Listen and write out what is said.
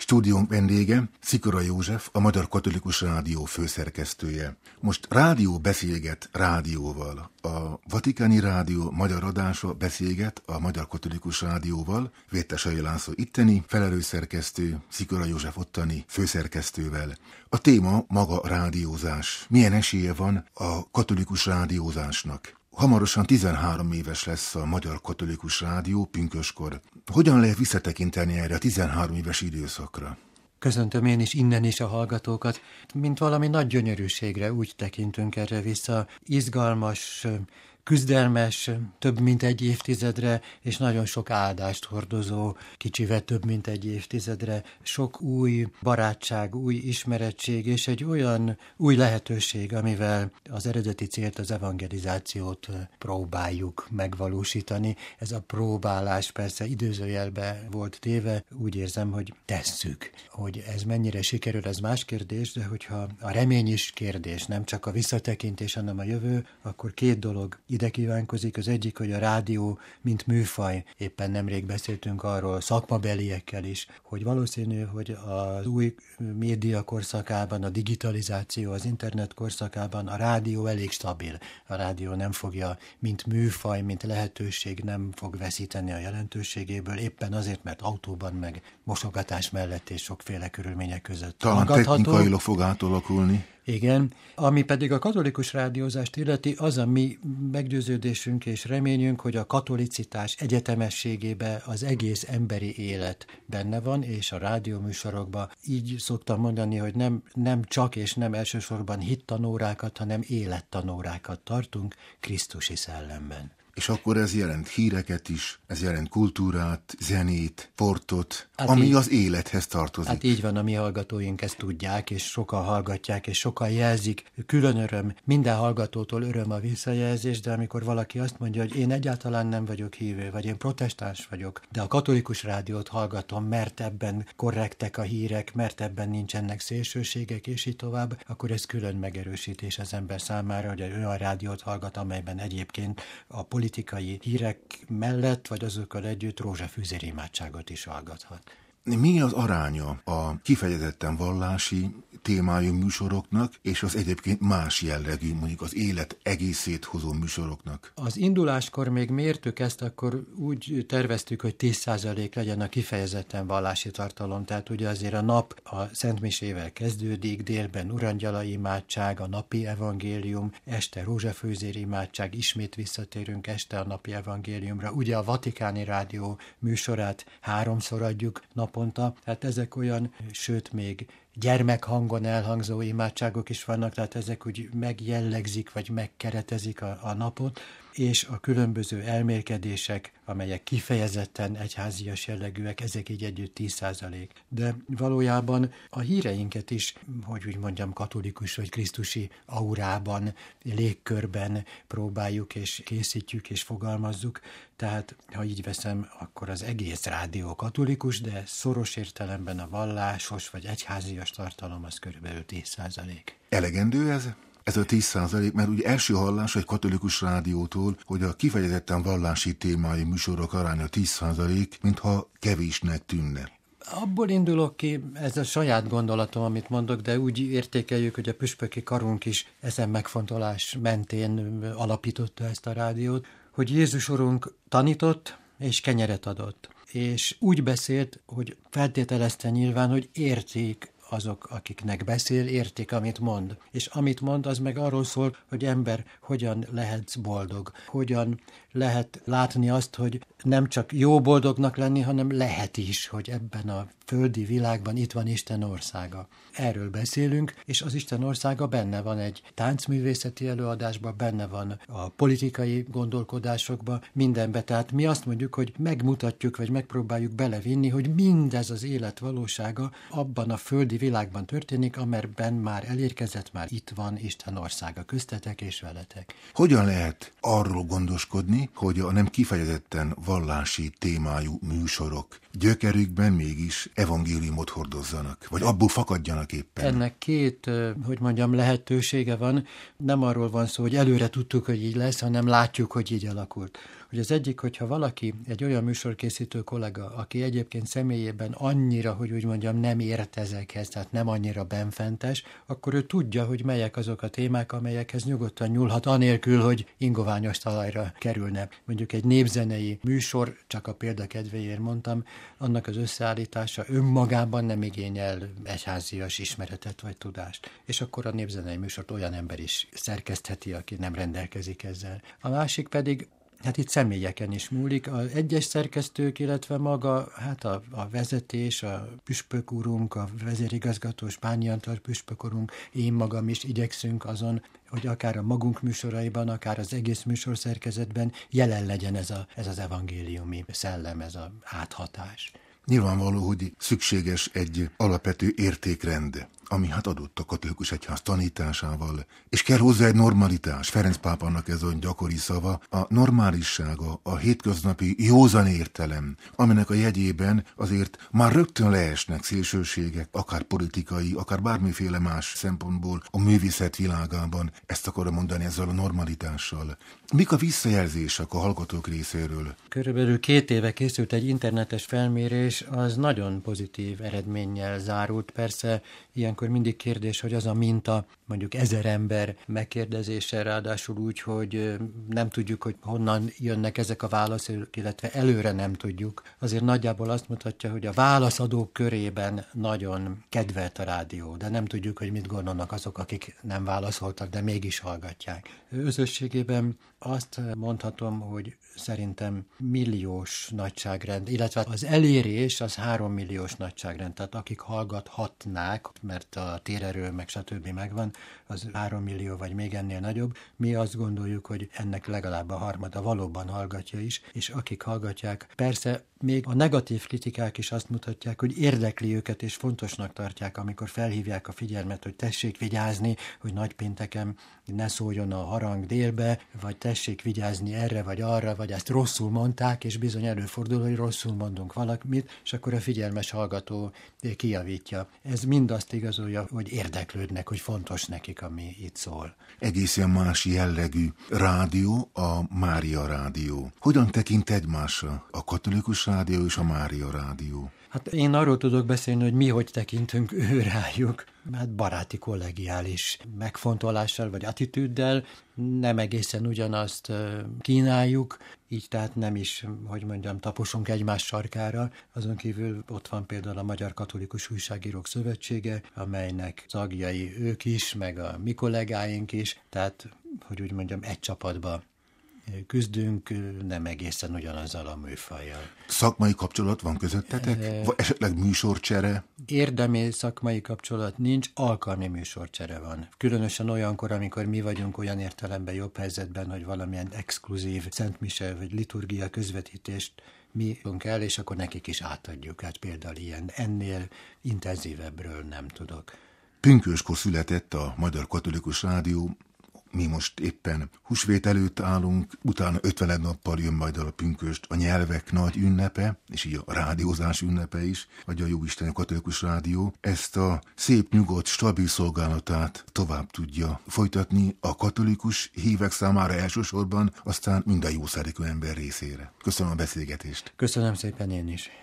Stúdiónk vendége Szikora József, a Magyar Katolikus Rádió főszerkesztője. Most rádió beszélget rádióval. A Vatikáni Rádió magyar adása beszélget a Magyar Katolikus Rádióval. Vértesai László itteni felelősszerkesztő, Szikora József ottani főszerkesztővel. A téma maga rádiózás. Milyen esélye van a katolikus rádiózásnak? Hamarosan 13 éves lesz a Magyar Katolikus Rádió pünköskor. Hogyan lehet visszatekinteni erre a 13 éves időszakra? Köszöntöm én is innen is a hallgatókat. Mint valami nagy gyönyörűségre úgy tekintünk erre vissza. Izgalmas, küzdelmes, több mint egy évtizedre, és nagyon sok áldást hordozó, kicsivel több mint egy évtizedre, sok új barátság, új ismerettség, és egy olyan új lehetőség, amivel az eredeti célt, az evangelizációt próbáljuk megvalósítani. Ez a próbálás persze időzőjelbe volt téve, úgy érzem, hogy tesszük. Hogy ez mennyire sikerül, ez más kérdés, de hogyha a remény is kérdés, nem csak a visszatekintés, hanem a jövő, akkor két dolog ide kívánkozik. Az egyik, hogy a rádió, mint műfaj, éppen nemrég beszéltünk arról szakmabeliekkel is, hogy valószínű, hogy az új média korszakában, a digitalizáció, az internet korszakában a rádió elég stabil. A rádió nem fogja, mint műfaj, mint lehetőség nem fog veszíteni a jelentőségéből, éppen azért, mert autóban meg mosogatás mellett és sokféle körülmények között talán technikailag fog átalakulni. Igen, ami pedig a katolikus rádiózást illeti, az a mi meggyőződésünk és reményünk, hogy a katolicitás egyetemességében az egész emberi élet benne van, és a rádióműsorokban így szoktam mondani, hogy nem csak és nem elsősorban hittanórákat, hanem élettanórákat tartunk Krisztusi szellemben. És akkor ez jelent híreket is, ez jelent kultúrát, zenét, sportot, hát ami így, az élethez tartozik. Hát így van, a mi hallgatóink ezt tudják, és sokan hallgatják, és sokan jelzik. Külön öröm, minden hallgatótól öröm a visszajelzés, de amikor valaki azt mondja, hogy én egyáltalán nem vagyok hívő, vagy én protestáns vagyok, de a katolikus rádiót hallgatom, mert ebben korrektek a hírek, mert ebben nincsenek szélsőségek, és így tovább, akkor ez külön megerősítés az ember számára, hogy olyan rádiót hallgat, amelyben egyébként a politikai hírek mellett, vagy azokkal együtt rózsafűzér imádságot is hallgathat. Mi az aránya a kifejezetten vallási témájú műsoroknak, és az egyébként más jellegű, mondjuk az élet egészét hozó műsoroknak? Az induláskor még mértük ezt, akkor úgy terveztük, hogy 10% legyen a kifejezetten vallási tartalom, tehát ugye azért a nap a szentmisével kezdődik, délben urangyala imádság, a napi evangélium, este rózsafőzér imádság, ismét visszatérünk este a napi evangéliumra. Ugye a Vatikáni Rádió műsorát 3-szor adjuk naponta, tehát ezek olyan, sőt még gyermekhangon elhangzó imádságok is vannak, tehát ezek úgy megjellegzik, vagy megkeretezik a napot, és a különböző elmélkedések, amelyek kifejezetten egyházias jellegűek, ezek így együtt 10%. De valójában a híreinket is, hogy úgy mondjam, katolikus vagy krisztusi aurában, légkörben próbáljuk és készítjük és fogalmazzuk. Tehát, ha így veszem, akkor az egész rádió katolikus, de szoros értelemben a vallásos vagy egyházias tartalom az körülbelül 10%. Elegendő ez? Ez a 10%, mert ugye első hallás egy katolikus rádiótól, hogy a kifejezetten vallási témájú műsorok aránya 10%, mintha kevésnek tűnne. Abból indulok ki, ez a saját gondolatom, amit mondok, de úgy értékeljük, hogy a püspöki karunk is ezen megfontolás mentén alapította ezt a rádiót, hogy Jézus Urunk tanított és kenyeret adott. És úgy beszélt, hogy feltételezte nyilván, hogy érték azok, akiknek beszél, értik, amit mond. És amit mond, az meg arról szól, hogy ember, hogyan lehetsz boldog, hogyan lehet látni azt, hogy nem csak jó boldognak lenni, hanem lehet is, hogy ebben a földi világban itt van Isten országa. Erről beszélünk, és az Isten országa benne van egy táncművészeti előadásban, benne van a politikai gondolkodásokban, mindenbe. Tehát mi azt mondjuk, hogy megmutatjuk, vagy megpróbáljuk belevinni, hogy mindez az élet valósága abban a földi világban történik, amerben már elérkezett, már itt van Isten országa köztetek és veletek. Hogyan lehet arról gondoskodni, hogy a nem kifejezetten vallási témájú műsorok gyökerükben mégis evangéliumot hordozzanak, vagy abból fakadjanak éppen? Ennek két, lehetősége van. Nem arról van szó, hogy előre tudtuk, hogy így lesz, hanem látjuk, hogy így alakult. hogy az egyik, hogyha valaki, egy olyan műsorkészítő kollega, aki egyébként személyében annyira, hogy úgy mondjam, nem ért ezekhez, tehát nem annyira benfentes, akkor ő tudja, hogy melyek azok a témák, amelyekhez nyugodtan nyúlhat, anélkül, hogy ingoványos talajra kerülne. Mondjuk egy népzenei műsor, csak a példa kedvéért mondtam, annak az összeállítása önmagában nem igényel egyházias ismeretet vagy tudást. És akkor a népzenei műsort olyan ember is szerkesztheti, aki nem rendelkezik ezzel. A másik pedig, hát itt személyeken is múlik. Az egyes szerkesztők, illetve maga, hát a vezetés, a püspök úrunk, a vezérigazgató, Spányi Antal püspök úrunk, én magam is igyekszünk azon, hogy akár a magunk műsoraiban, akár az egész műsorszerkezetben jelen legyen ez az evangéliumi szellem, ez az áthatás. Nyilvánvaló, hogy szükséges egy alapvető értékrend, ami hát adott a katolikus egyház tanításával, és kell hozzá egy normalitás. Ferenc pápának ez olyan gyakori szava, a normálissága, a hétköznapi józan értelem, aminek a jegyében azért már rögtön leesnek szélsőségek, akár politikai, akár bármiféle más szempontból a művészet világában. Ezt akarom mondani ezzel a normalitással. Mik a visszajelzések a hallgatók részéről? Körülbelül 2 éve készült egy internetes felmérés, az nagyon pozitív eredménnyel zárult. Persze ilyenkor mindig kérdés, hogy az a minta, mondjuk 1000 ember megkérdezése, ráadásul úgy, hogy nem tudjuk, hogy honnan jönnek ezek a válaszok, illetve előre nem tudjuk. Azért nagyjából azt mutatja, hogy a válaszadók körében nagyon kedvelt a rádió, de nem tudjuk, hogy mit gondolnak azok, akik nem válaszoltak, de mégis hallgatják. Összességében azt mondhatom, hogy szerintem milliós nagyságrend, illetve az elérés az 3 milliós nagyságrend, tehát akik hallgathatnák, mert a térerő meg stb. Megvan, az 3 millió vagy még ennél nagyobb. Mi azt gondoljuk, hogy ennek legalább a harmada valóban hallgatja is, és akik hallgatják, persze még a negatív kritikák is azt mutatják, hogy érdekli őket és fontosnak tartják, amikor felhívják a figyelmet, hogy tessék vigyázni, hogy nagypénteken ne szóljon a harang délbe, vagy tessék vigyázni erre vagy arra, vagy ezt rosszul mondták, és bizony előfordul, hogy rosszul mondunk valamit, és akkor a figyelmes hallgató kijavítja. Ez mind azt igazolja, hogy érdeklődnek, hogy fontos nekik, ami itt szól. Egészen más jellegű rádió a Mária rádió. Hogyan tekint egymásra a katolikus rádió és a Mária rádió? Hát én arról tudok beszélni, hogy mi hogy tekintünk ő rájuk. Hát baráti, kollegiális megfontolással vagy attitűddel, nem egészen ugyanazt kínáljuk, így tehát nem is, hogy mondjam, taposunk egymás sarkára. Azon kívül ott van például a Magyar Katolikus Újságírók Szövetsége, amelynek tagjai ők is, meg a mi kollégáink is, tehát, hogy úgy mondjam, egy csapatba küzdünk, nem egészen ugyanazzal a műfajjal. Szakmai kapcsolat van közöttetek? Vagy esetleg műsorcsere? Érdemi szakmai kapcsolat nincs, alkalmi műsorcsere van. Különösen olyankor, amikor mi vagyunk olyan értelemben jobb helyzetben, hogy valamilyen exkluzív szentmise vagy liturgia közvetítést mi tudunk el, és akkor nekik is átadjuk. Hát például ilyen, ennél intenzívebbről nem tudok. Pünköskor született a Magyar Katolikus Rádió. Mi most éppen húsvét előtt állunk, utána 50 nappal jön majd a pünköst, a nyelvek nagy ünnepe, és így a rádiózás ünnepe is, vagy a Jóisten Katolikus Rádió. Ezt a szép, nyugodt, stabil szolgálatát tovább tudja folytatni a katolikus hívek számára elsősorban, aztán mind a jószándékú ember részére. Köszönöm a beszélgetést. Köszönöm szépen én is.